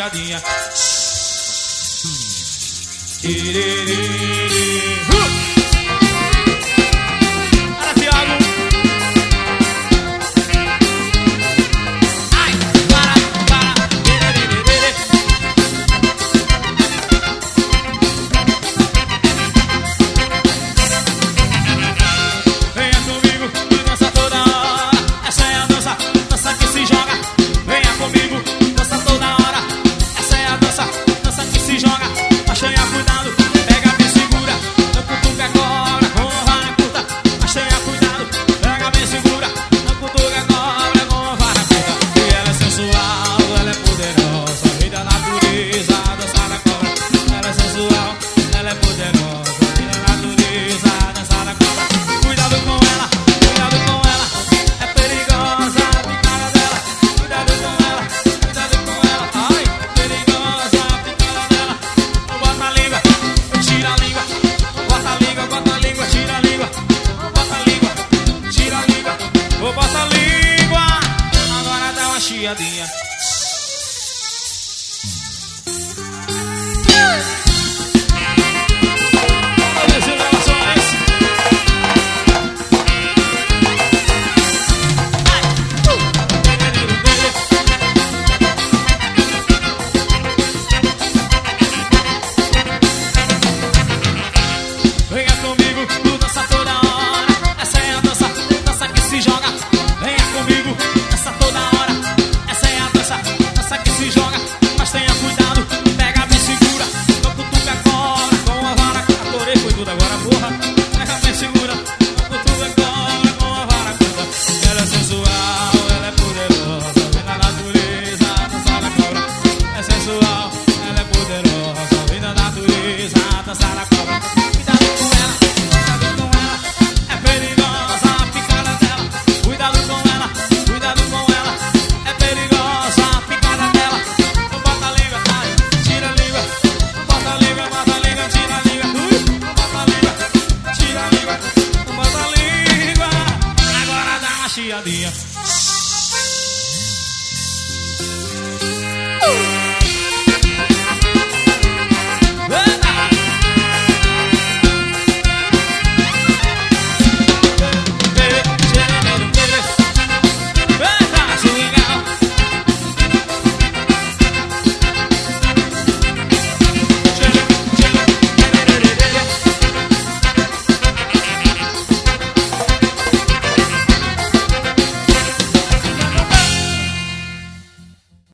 chiadinha. Para Thiago. Ai, para. Venha comigo e dança toda hora. Essa é a dança, dança que se joga. Venha comigo, dança toda hora. Essa é a dança, dança que se joga. Mas tenha cuidado, pega bem segura. Não cutuca agora com a vara curta. Mas tenha cuidado, pega bem segura. Não cutuca agora com a vara curta. E ela é sensual, ela é poderosa. Rei da natureza, a dança da cobra. Ela é sensual, ela é poderosa. Rei da natureza, a dança da cobra. Cuidado com ela, é perigosa a picada dela. Cuidado com ela, ai, é perigosa a picada dela. Bota a língua, tira a língua. Bota a língua, tira a língua. Bota a língua, tira a língua. Bota a língua. Agora dá uma chiadinha. Venha comigo, tu dança toda hora. Essa é a dança, dança que se joga. Venha comigo, dança toda hora. Essa é a dança, dança que se joga. Mas tenha cuidado, pega bem segura. Não cutuca agora com a vara. Adorei, foi tudo agora, porra. Pega bem segura. Não cutuca agora com a vara curta. Ela é sensual, ela é poderosa. Vem da natureza, a dança da cobra. É sensual, ela é poderosa. Vem da natureza, a dança da cobra. É perigosa a picada dela. Cuidado com ela, é perigosa a picada dela. Bota a língua, tira a língua. Bota a língua, tira a língua. Bota a língua, tira a língua. Bota a língua. Agora dá uma chiadinha.